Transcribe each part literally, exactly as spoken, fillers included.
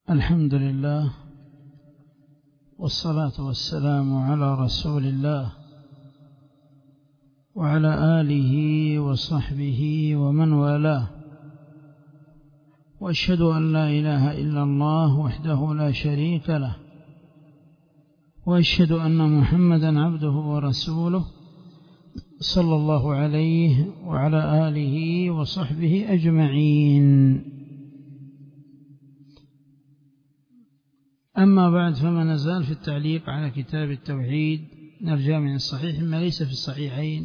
الحمد لله والصلاة والسلام على رسول الله وعلى آله وصحبه ومن والاه، وأشهد أن لا إله إلا الله وحده لا شريك له، وأشهد أن محمدا عبده ورسوله صلى الله عليه وعلى آله وصحبه أجمعين. أما بعد، فما نزال في التعليق على كتاب التوحيد نرجع من الصحيح ما ليس في الصحيحين،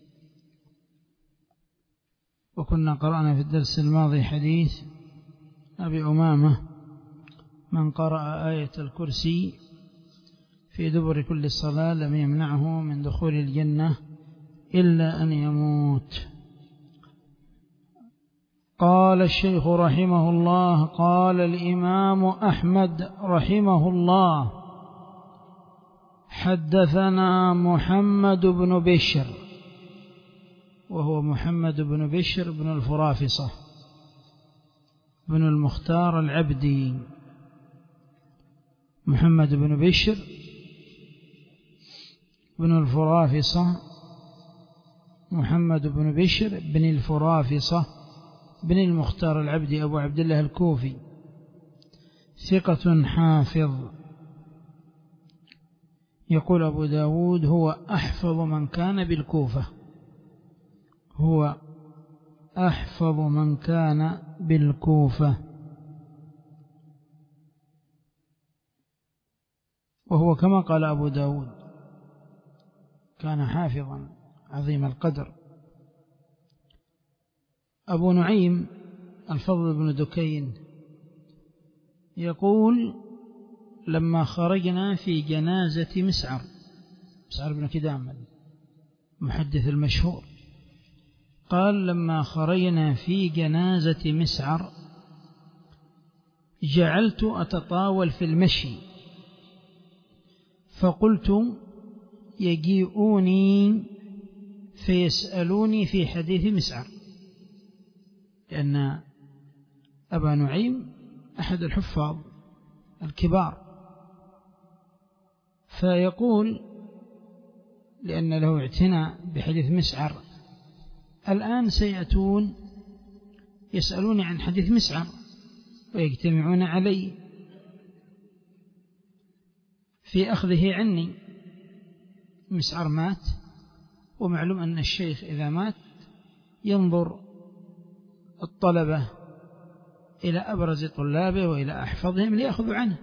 وكنا قرأنا في الدرس الماضي حديث أبي أمامة: من قرأ آية الكرسي في دبر كل صلاة لم يمنعه من دخول الجنة إلا أن يموت. قال الشيخ رحمه الله: قال الإمام أحمد رحمه الله: حدثنا محمد بن بشر، وهو محمد بن بشر بن الفرافصة بن المختار العبدي. محمد بن بشر بن الفرافصة محمد بن بشر بن الفرافصة بن المختار العبدي أبو عبد الله الكوفي، ثقة حافظ. يقول أبو داود: هو أحفظ من كان بالكوفة، هو أحفظ من كان بالكوفة، وهو كما قال أبو داود كان حافظا عظيم القدر. أبو نعيم الفضل بن دكين يقول: لما خرجنا في جنازة مسعر، مسعر بن كدام المحدث المشهور، قال: لما خرجنا في جنازة مسعر جعلت أتطاول في المشي، فقلت: يجيئوني فيسألوني في حديث مسعر، لأن أبا نعيم أحد الحفاظ الكبار، فيقول لأن له اعتناء بحديث مسعر: الآن سيأتون يسألوني عن حديث مسعر ويجتمعون علي في أخذه عني. مسعر مات، ومعلوم أن الشيخ إذا مات ينظر الطلبة إلى أبرز طلابه وإلى أحفظهم ليأخذوا عنه.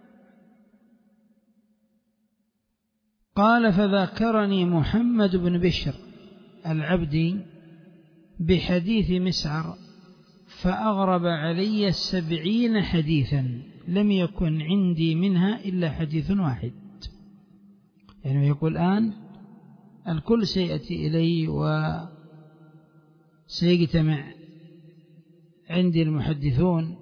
قال: فذكرني محمد بن بشر العبدي بحديث مسعر فأغرب علي سبعين حديثا لم يكن عندي منها إلا حديث واحد. يعني يقول الآن الكل سيأتي إلي وسيجتمع عندي المحدثون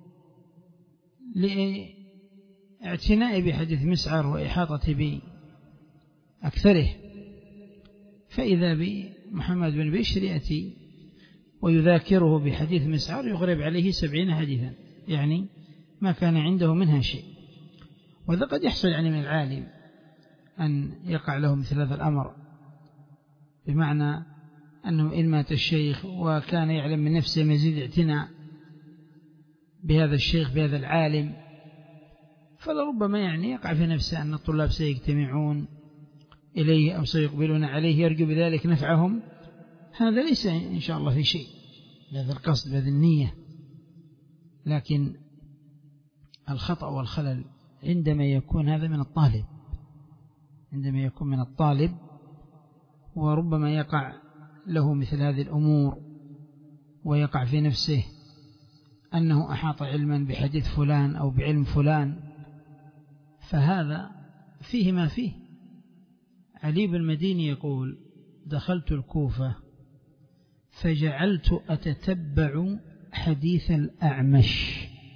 لاعتنائي بحديث مسعر وإحاطتي بأكثره، فإذا بمحمد بن بشر يأتي ويذاكره بحديث مسعر يغرب عليه سبعين حديثا، يعني ما كان عنده منها شيء. وهذا قد يحصل يعني من العالم أن يقع له مثل هذا الأمر، بمعنى أنه إن مات الشيخ وكان يعلم من نفسه مزيد اعتناء بهذا الشيخ بهذا العالم، فلربما يعني يقع في نفسه أن الطلاب سيجتمعون إليه أو سيقبلون عليه يرجو بذلك نفعهم. هذا ليس إن شاء الله في شيء بهذا القصد بهذه النية، لكن الخطأ والخلل عندما يكون هذا من الطالب، عندما يكون من الطالب وربما يقع له مثل هذه الأمور ويقع في نفسه أنه أحاط علما بحديث فلان أو بعلم فلان، فهذا فيه ما فيه. علي بن المديني يقول: دخلت الكوفة فجعلت أتتبع حديث الأعمش،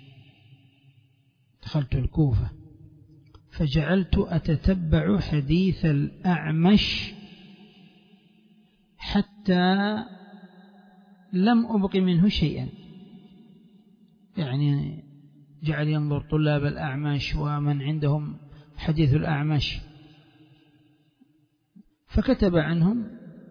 دخلت الكوفة فجعلت أتتبع حديث الأعمش حتى لم أبق منه شيئا، يعني جعل ينظر طلاب الأعمش ومن عندهم حديث الأعمش، فكتب عنهم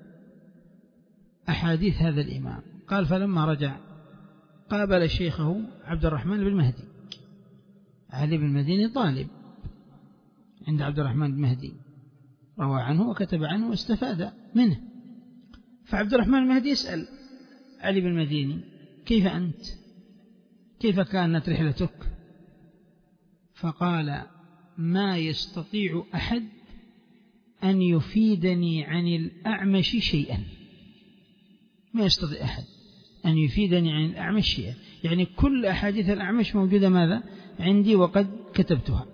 أحاديث هذا الإمام. قال فلما رجع قابل شيخه عبد الرحمن بن مهدي، علي بن المديني طالب عند عبد الرحمن بن مهدي، روى عنه وكتب عنه واستفاد منه. فعبد الرحمن بن مهدي يسأل علي بن المديني كيف أنت؟ كيف كانت رحلتك؟ فقال ما يستطيع أحد أن يفيدني عن الأعمش شيئا، ما يستطيع أحد أن يفيدني عن الأعمش شيئا، يعني كل أحاديث الأعمش موجودة ماذا عندي وقد كتبتها.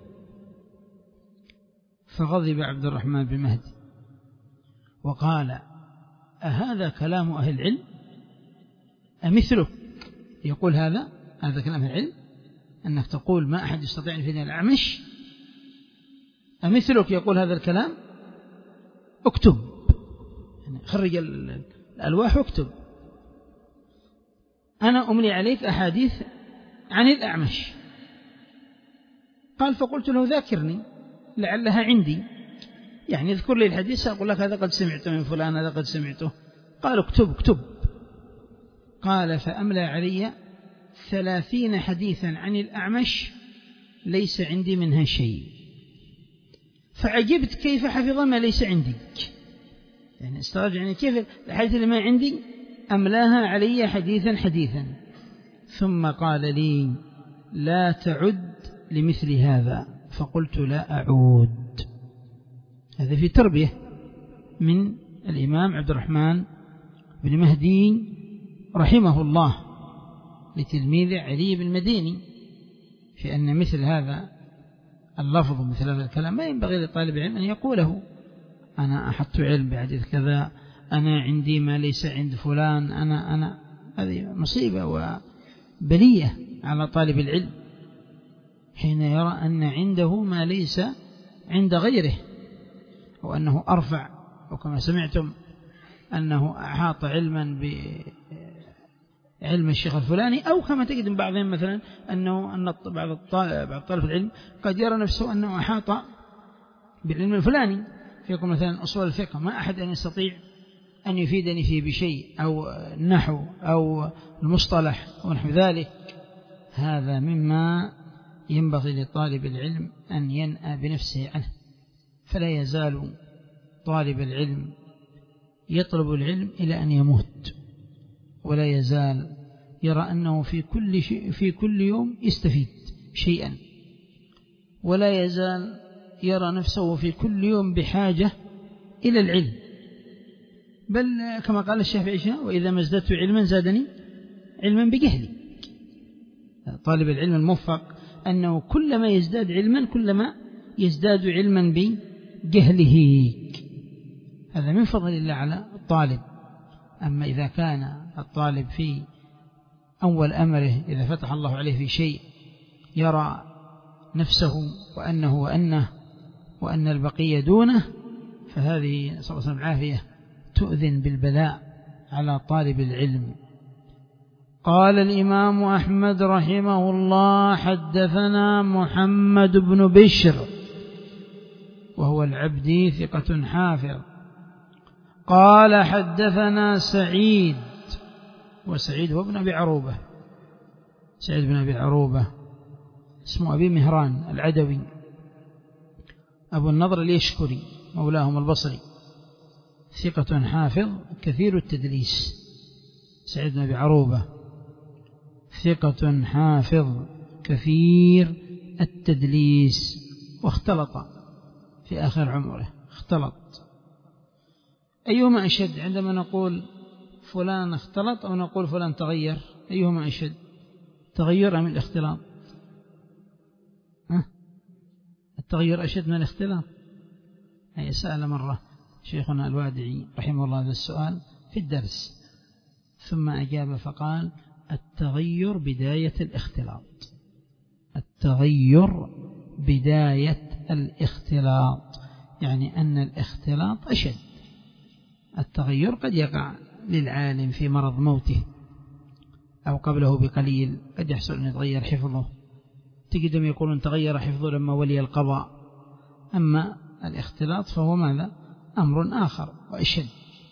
فغضب عبد الرحمن بن مهدي وقال أهذا كلام أهل العلم؟ أمثلك يقول هذا هذا كلام أهل العلم، أنك تقول ما أحد يستطيع أن يفيدني الأعمش؟ أمثلك يقول هذا الكلام؟ اكتب، يعني خرج الألواح واكتب، أنا أملي عليك أحاديث عن الأعمش. قال فقلت له ذاكرني لعلها عندي، يعني اذكر لي الحديث أقول لك هذا قد سمعته من فلان هذا قد سمعته. قال اكتب اكتب. قال فأملى علي ثلاثين حديثا عن الأعمش ليس عندي منها شيء، فعجبت كيف حفظ ما ليس عندي، يعني استغرب يعني كيف الحديث اللي ما عندي أملاها علي حديثا حديثا. ثم قال لي لا تعد لمثل هذا، فقلت لا أعود. هذا في تربية من الإمام عبد الرحمن بن مهدي رحمه الله لتلميذ علي بن المديني، في أن مثل هذا اللفظ مثل هذا الكلام ما ينبغي لطالب العلم أن يقوله. أنا أحط علم بحديث كذا، أنا عندي ما ليس عند فلان، أنا أنا هذه مصيبة وبلية على طالب العلم حين يرى أن عنده ما ليس عند غيره، وأنه أرفع، وكما سمعتم أنه أحاط علما بعلم الشيخ الفلاني، أو كما تجد من بعضهم مثلا أنه أن بعض طالب العلم قد يرى نفسه أنه أحاط بالعلم الفلاني، فيكون مثلا أصول الفقه ما أحد أن يستطيع أن يفيدني فيه بشيء، أو النحو أو المصطلح أو نحو ذلك. هذا مما ينبغي لطالب العلم أن ينأى بنفسه عنه، فلا يزال طالب العلم يطلب العلم إلى أن يموت، ولا يزال يرى أنه في كل شيء في كل يوم يستفيد شيئا، ولا يزال يرى نفسه في كل يوم بحاجة إلى العلم، بل كما قال الشافعي وإذا ما ازددت علما زادني علما بجهلي. طالب العلم الموفق أنه كلما يزداد علما كلما يزداد علما بجهله، هذا من فضل الله على الطالب. أما إذا كان الطالب في أول أمره إذا فتح الله عليه في شيء يرى نفسه وأنه وأنه وأن البقية دونه، فهذه صلى الله عليه وسلم العافية تؤذن بالبلاء على طالب العلم. قال الإمام أحمد رحمه الله حدثنا محمد بن بشر وهو العبدي ثقة حافظ، قال حدثنا سعيد، وسعيد هو ابن أبي عروبة، سعيد بن أبي عروبة اسمه أبي مهران العدوي أبو النضر اليشكري مولاهم البصري، ثقة حافظ كثير التدليس. سعيد بن أبي عروبة ثقة حافظ كثير التدليس، واختلط في آخر عمره، اختلط. أيهما أشد عندما نقول فلان اختلط أو نقول فلان تغير؟ أيهما أشد، تغير أم الاختلاط؟ ها؟ التغير أشد من الاختلاط. أي سأل مرة شيخنا الوادعي رحمه الله هذا السؤال في الدرس، ثم أجاب فقال التغير بداية الاختلاط، التغير بداية الاختلاط، يعني أن الاختلاط أشد. التغير قد يقع للعالم في مرض موته أو قبله بقليل، قد يحصل أن يتغير حفظه تجدهم يقولون تغير حفظه لما ولي القضاء. أما الاختلاط فهو ماذا؟ أمر آخر وأشد.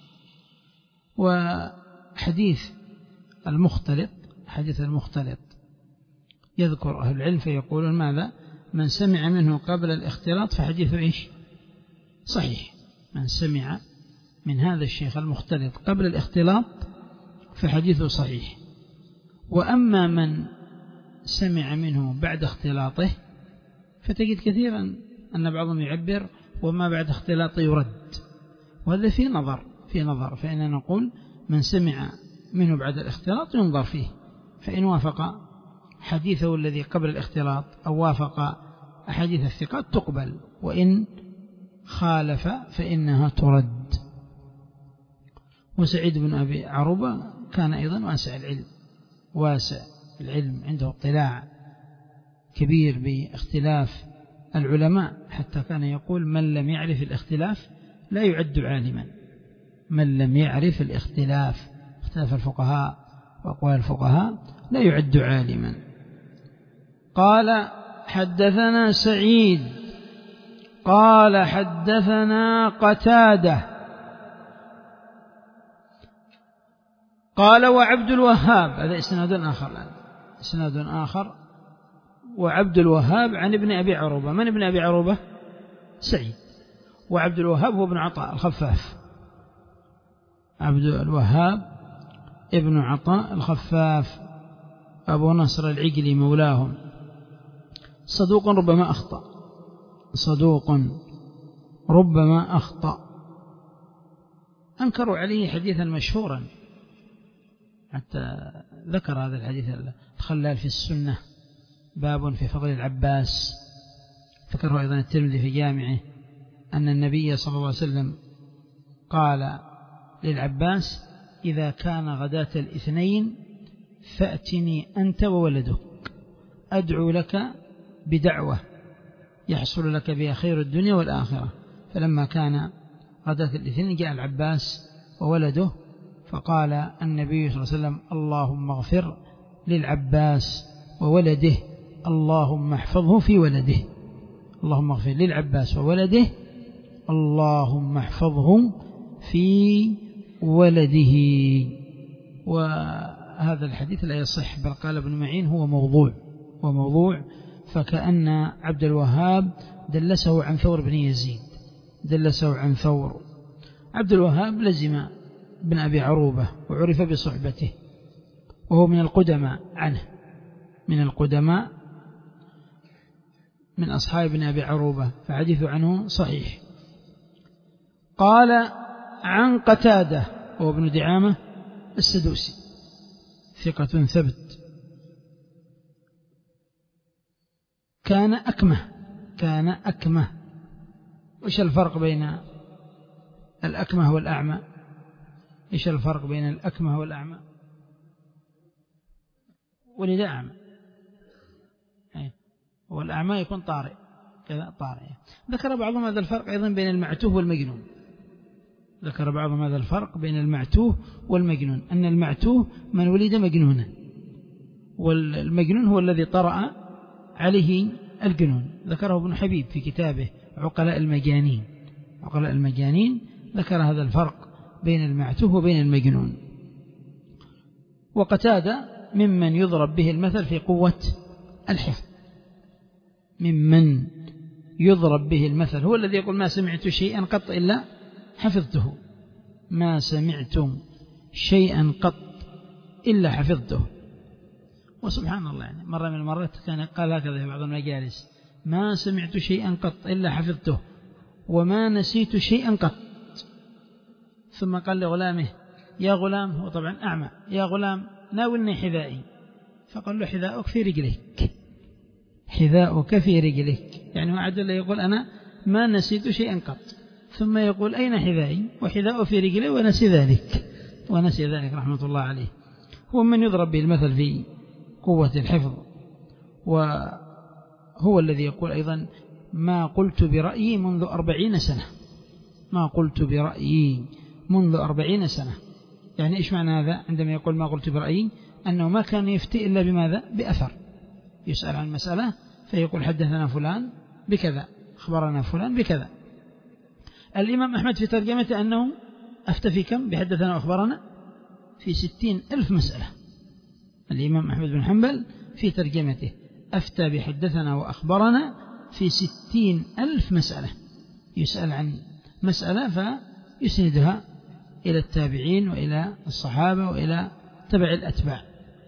وحديث المختلط حديث المختلط يذكر أهل العلم فيقولون ماذا؟ من سمع منه قبل الاختلاط فحديثه إيش؟ صحيح. من سمع من هذا الشيخ المختلط قبل الاختلاط فحديثه صحيح. وأما من سمع منه بعد اختلاطه فتجد كثيرا أن بعضهم يعبر وما بعد اختلاطه يرد، وهذا في نظر في نظر فإننا نقول من سمع منه بعد الاختلاط ينظر فيه، فإن وافق حديثه الذي قبل الاختلاط أو وافق أحاديث الثقات تقبل، وإن خالف فإنها ترد. وسعيد بن أبي عروبة كان أيضا واسع العلم واسع العلم عنده اطلاع كبير باختلاف العلماء، حتى كان يقول من لم يعرف الاختلاف لا يعد عالما. من لم يعرف الاختلاف اختلاف الفقهاء وأقوال الفقهاء لا يعد عالما. قال حدثنا سعيد قال حدثنا قتادة قال وعبد الوهاب، هذا إسناد آخر الآن إسناد آخر وعبد الوهاب عن ابن أبي عروبة. من ابن أبي عروبة؟ سعيد. وعبد الوهاب هو ابن عطاء الخفاف، عبد الوهاب ابن عطاء الخفاف أبو نصر العجلي مولاهم، صدوق ربما أخطأ صدوق ربما أخطأ أنكروا عليه حديثا مشهورا، حتى ذكر هذا الحديث الخلال في السنة باب في فضل العباس، ذكره أيضا الترمذي في جامعه أن النبي صلى الله عليه وسلم قال للعباس إذا كان غداة الاثنين فأتني أنت وولدك أدعو لك بدعوة يحصل لك بها خير الدنيا والآخرة. فلما كان غداة الاثنين جاء العباس وولده فقال النبي صلى الله عليه وسلم اللهم اغفر للعباس وولده اللهم احفظه في ولده. اللهم اغفر للعباس وولده اللهم احفظه في ولده. وهذا الحديث لا يصح، بل قال ابن معين هو موضوع وموضوع فكأن عبد الوهاب دلسه عن ثور بن يزيد دلسه عن ثور. عبد الوهاب لزم بن أبي عروبة وعرف بصحبته، وهو من القدماء عنه من القدماء من أصحاب بن أبي عروبة، فحديث عنه صحيح. قال عن قتادة وهو ابن دعامة السدوسي ثقة ثبت، كان أكمه كان أكمه وإيش الفرق بين الأكمه والأعمى؟ إيش الفرق بين الأكمه والأعمى؟ ولد أعمى، والأعمى يكون طارئ كذا طارئ. ذكر بعضهم هذا الفرق أيضا بين المعتوه والمجنون ذكر بعضهم هذا الفرق بين المعتوه والمجنون، أن المعتوه من ولد مجنونا، والمجنون هو الذي طرأ عليه الجنون. ذكره ابن حبيب في كتابه عقلاء المجانين عقلاء المجانين ذكر هذا الفرق بين المعتوه وبين المجنون. وقتادة ممن يضرب به المثل في قوة الحفظ ممن يضرب به المثل هو الذي يقول ما سمعت شيئا قط إلا حفظته ما سمعتم شيئا قط إلا حفظته. وسبحان الله يعني مرة من المرات كان قال هكذا في بعض المجالس ما سمعت شيئا قط إلا حفظته وما نسيت شيئا قط. ثم قال لغلامه يا غلام، هو طبعا أعمى، يا غلام ناولني حذائي، فقال له حذاؤك في رجليك حذاؤك في رجليك، يعني وعد الله يقول أنا ما نسيت شيئا قط، ثم يقول أين حذائي وحذاؤه في رجلي ونسي ذلك ونسي ذلك رحمة الله عليه. هو من يضرب به المثل في قوة الحفظ، وهو الذي يقول أيضا ما قلت برأيي منذ أربعين سنة ما قلت برأيي منذ أربعين سنة. يعني إيش معنى هذا؟ عندما يقول ما قلت برأيي أنه ما كان يفتي إلا بماذا؟ بأثر، يسأل عن مسألة فيقول حدثنا فلان بكذا، أخبرنا فلان بكذا. الإمام أحمد في ترجمته أنه أفتى في كم بحدثنا وأخبرنا؟ في ستين ألف مسألة. الإمام أحمد بن حنبل في ترجمته أفتى بحدثنا وأخبرنا في ستين ألف مسألة، يسأل عن مسألة فيسندها إلى التابعين وإلى الصحابة وإلى تبع الأتباع.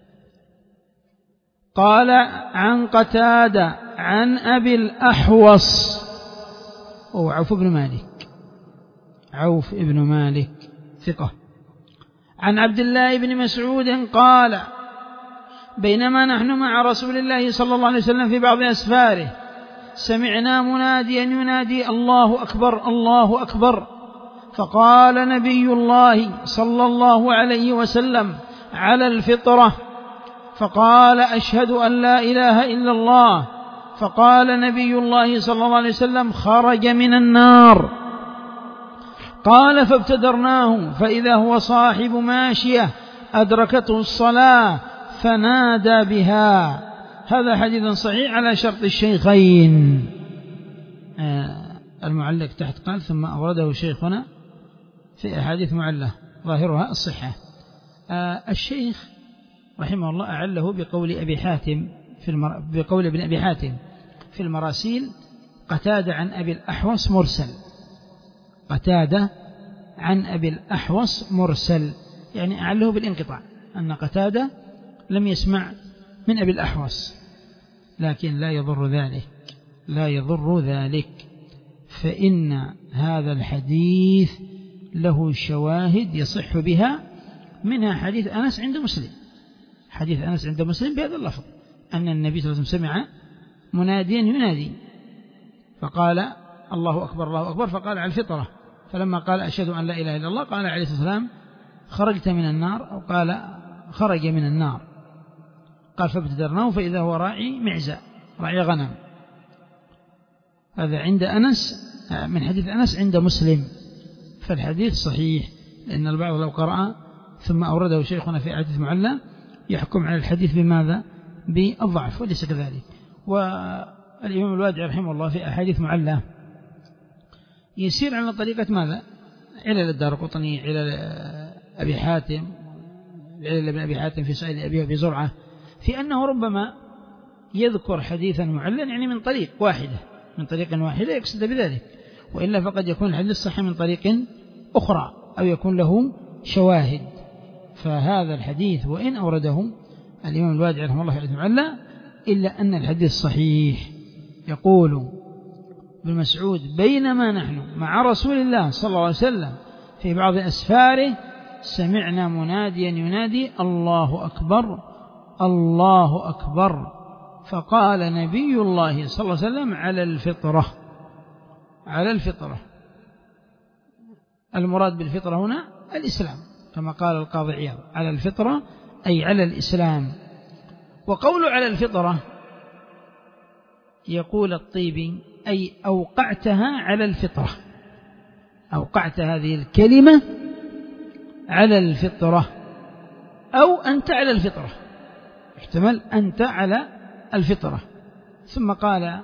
قال عن قتادة عن أبي الأحوص وهو عوف بن مالك، عوف بن مالك ثقة، عن عبد الله بن مسعود قال بينما نحن مع رسول الله صلى الله عليه وسلم في بعض أسفاره سمعنا مناديا ينادي الله أكبر الله أكبر، فقال نبي الله صلى الله عليه وسلم على الفطرة، فقال أشهد أن لا إله إلا الله، فقال نبي الله صلى الله عليه وسلم خرج من النار. قال فابتدرناه فإذا هو صاحب ماشية أدركته الصلاة فنادى بها. هذا حديث صحيح على شرط الشيخين. آه المعلق تحت قال ثم أورده شيخنا في أحاديث معلة ظاهرها الصحة. آه الشيخ رحمه الله أعله بقول أبي حاتم في المر... بقول ابن أبي حاتم في المراسيل قتادة عن أبي الأحوص مرسل، قتادة عن أبي الأحوص مرسل، يعني أعله بالانقطاع أن قتادة لم يسمع من أبي الأحوص، لكن لا يضر ذلك لا يضر ذلك فإن هذا الحديث له شواهد يصح بها، منها حديث أنس عند مسلم، حديث أنس عند مسلم بهذا اللفظ أن النبي صلى الله عليه وسلم سمع مناديا ينادي فقال الله أكبر الله أكبر، فقال على الفطرة، فلما قال أشهد أن لا إله إلا الله قال عليه الصلاة والسلام خرجت من النار، أو قال خرج من النار. قال فابتدرناه فإذا هو راعي معزة راعي غنم. هذا عند أنس من حديث أنس عند مسلم، فالحديث صحيح، لأن البعض لو قرأ ثم أورده شيخنا في أحاديث معلة يحكم على الحديث بماذا؟ بالضعف، وليس كذلك. والإمام الوادعي رحمه الله في أحاديث معلة يسير على طريقة ماذا؟ علل الدارقطني، علل أبي حاتم، علل ابن أبي حاتم في سائل أبي أبي زرعة، في أنه ربما يذكر حديثا معللا يعني من طريق واحدة من طريق واحدة يقصد بذلك، وإلا فقد يكون الحديث صحيح من طريق أخرى أو يكون له شواهد. فهذا الحديث وإن أورده الإمام الوادعي رحمه الله في الحديث معلّى إلا أن الحديث صحيح. يقول ابن مسعود بينما نحن مع رسول الله صلى الله عليه وسلم في بعض أسفاره سمعنا مناديا ينادي الله أكبر الله أكبر، فقال نبي الله صلى الله عليه وسلم على الفطرة على الفطرة. المراد بالفطرة هنا الإسلام كما قال القاضي عياض، على الفطرة أي على الإسلام. وقول على الفطرة يقول الطيبي أي أوقعتها على الفطرة، أوقعت هذه الكلمة على الفطرة، أو أنت على الفطرة، احتمال أنت على الفطرة. ثم قال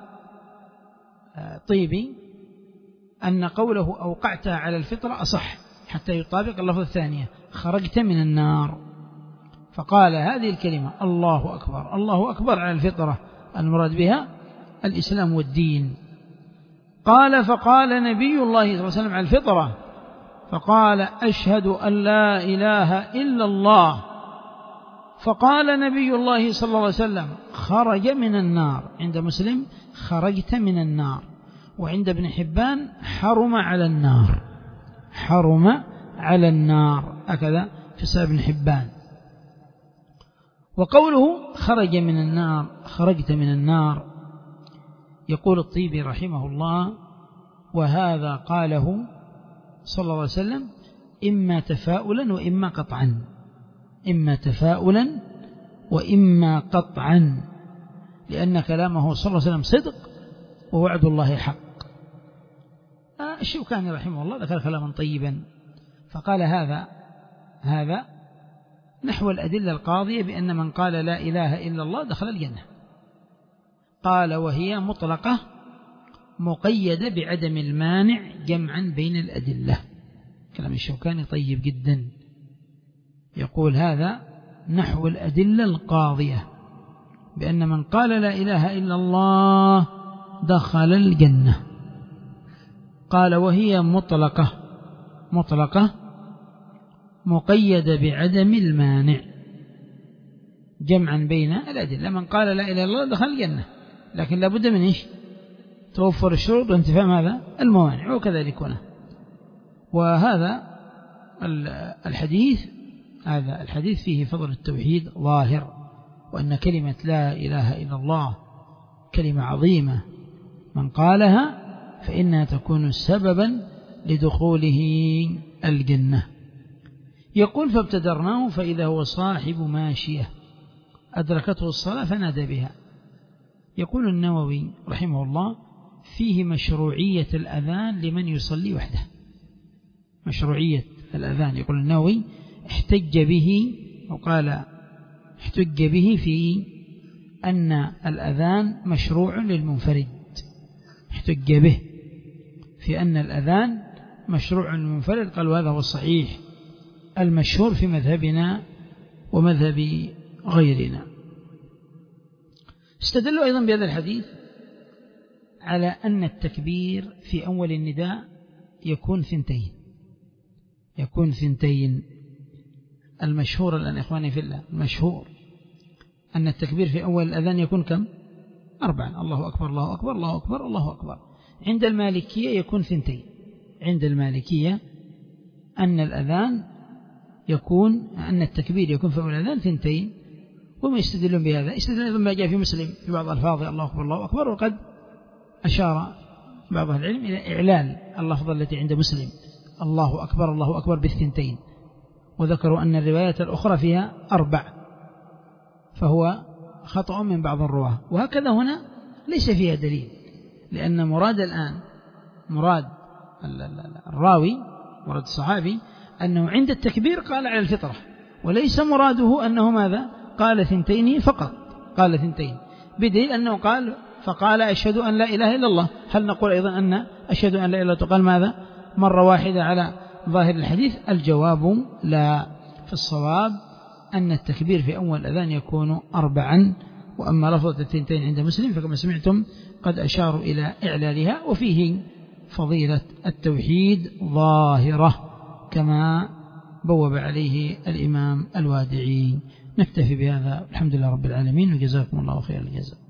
طيبي أن قوله أوقعتها على الفطرة أصح حتى يطابق اللفظ الثانية خرجت من النار. فقال هذه الكلمة الله أكبر الله أكبر على الفطرة المراد بها الإسلام والدين. قال فقال نبي الله صلى الله عليه وسلم على الفطرة، فقال أشهد أن لا إله إلا الله، فقال نبي الله صلى الله عليه وسلم خرج من النار. عند مسلم خرجت من النار، وعند ابن حبان حرم على النار، حرم على النار، هكذا في صحيح ابن حبان. وقوله خرج من النار خرجت من النار يقول الطيبي رحمه الله وهذا قاله صلى الله عليه وسلم إما تفاؤلا وإما قطعا، إما تفاؤلا وإما قطعا، لأن كلامه صلى الله عليه وسلم صدق ووعد الله حق. الشوكاني رحمه الله ذكر كلاما طيبا فقال هذا هذا نحو الأدلة القاضية بأن من قال لا إله إلا الله دخل الجنة، قال وهي مطلقة مقيدة بعدم المانع جمعا بين الأدلة. كلام الشوكاني طيب جدا، يقول هذا نحو الأدلة القاضية بأن من قال لا إله إلا الله دخل الجنة. قال وهي مطلقة مطلقة مقيدة بعدم المانع جمعا بين الأدلة. من قال لا إله إلا الله دخل الجنة، لكن لابد من إيش؟ توفر الشروط وانتفاء ماذا؟ الموانع، وكذلك هنا. وهذا الحديث هذا الحديث فيه فضل التوحيد ظاهر، وأن كلمة لا إله إلا الله كلمة عظيمة، من قالها فإنها تكون سببا لدخوله الجنة. يقول فابتدرناه فإذا هو صاحب ماشية أدركته الصلاة فنادى بها. يقول النووي رحمه الله فيه مشروعية الأذان لمن يصلي وحده. مشروعية الأذان، يقول النووي احتج به وقال احتج به في أن الأذان مشروع للمنفرد. احتج به في أن الأذان مشروع للمنفرد، قال وهذا هو الصحيح المشهور في مذهبنا ومذهب غيرنا. استدلوا أيضا بهذا الحديث على أن التكبير في أول النداء يكون ثنتين يكون ثنتين المشهور الآن إخواني في الله، المشهور أن التكبير في أول الأذان يكون كم؟ أربعا، الله أكبر الله أكبر الله أكبر الله أكبر. عند المالكية يكون ثنتين. عند المالكية أن الأذان يكون أن التكبير يكون في أول الأذان ثنتين. وما يستدلون بهذا؟ يستدلون أيضا ما جاء في مسلم في بعض الألفاظ الله أكبر الله أكبر، وقد أشار بعض أهل العلم إلى إعلال اللفظة التي عند مسلم الله أكبر الله أكبر بالثنتين، وذكروا أن الروايات الأخرى فيها أربع، فهو خطأ من بعض الرواة. وهكذا هنا ليس فيها دليل، لأن مراد الآن مراد الراوي مراد الصحابي أنه عند التكبير قال على الفطرة، وليس مراده أنه ماذا؟ قال ثنتين فقط، قال ثنتين، بدليل أنه قال فقال أشهد أن لا إله إلا الله. هل نقول أيضا أن أشهد أن لا إله إلا الله تقال ماذا؟ مرة واحدة على ظاهر الحديث؟ الجواب لا. في الصواب أن التكبير في أول الأذان يكون أربعا، وأما لفظة الثنتين عند مسلم فكما سمعتم قد أشاروا إلى إعلالها. وفيه فضيلة التوحيد ظاهرة كما بوب عليه الإمام الوادعي. نكتفي بهذا، الحمد لله رب العالمين، وجزاكم الله خير الجزاء.